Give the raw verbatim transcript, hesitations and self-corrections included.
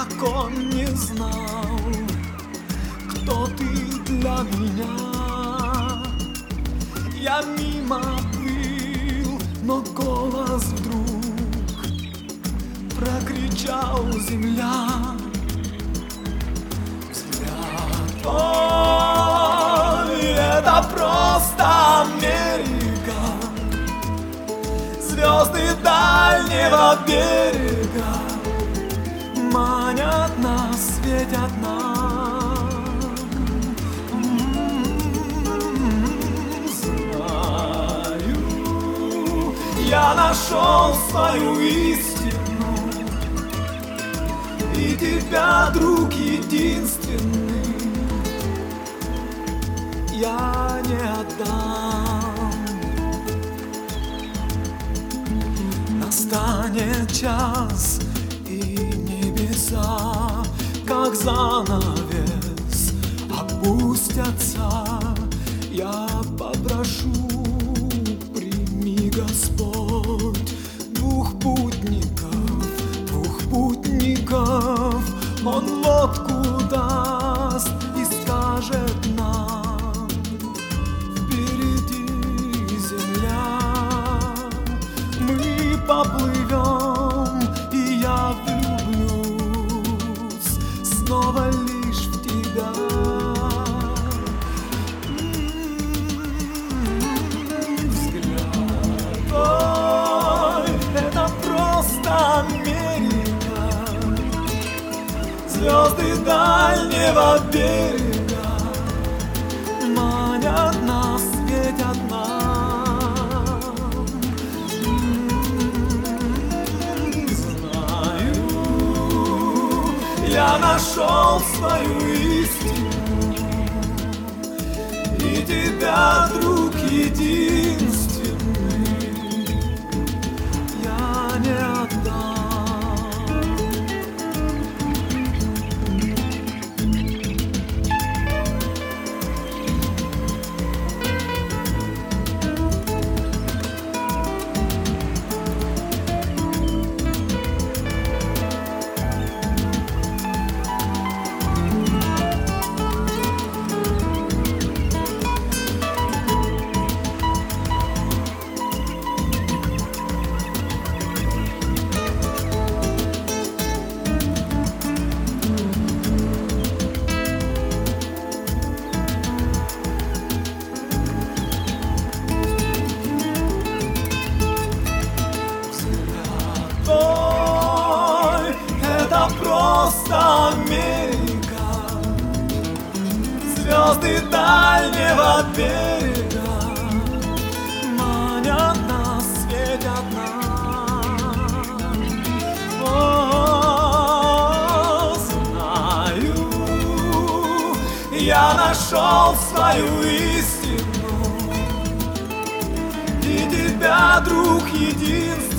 как он не знал, кто ты для меня. Я мимо плыл, но голос вдруг прокричал: земля. Взгляд твой — это просто Америка. Звезды дальнего берега манят нас, светят нам. Знаю, я нашел свою истину, и тебя, друг единственный, я не отдам. Настанет час, и небеса, как занавес, опустятся. Я попрошу, прими, Господь, двух путников, двух путников. Он лодку даст и скажет нам: впереди земля. Мы поплывем, и я влюблюсь снова лишь в тебя. Взгляд твой — это просто Америка. Звезды дальнего берега манят нас, светят нам. Знаю, я нашел свою истину, и тебя, друг единственный, я не отдам. Это просто Америка. Звезды дальнего берега манят нас, светят нам. О, знаю, я нашел свою истину, и тебя, друг единственный,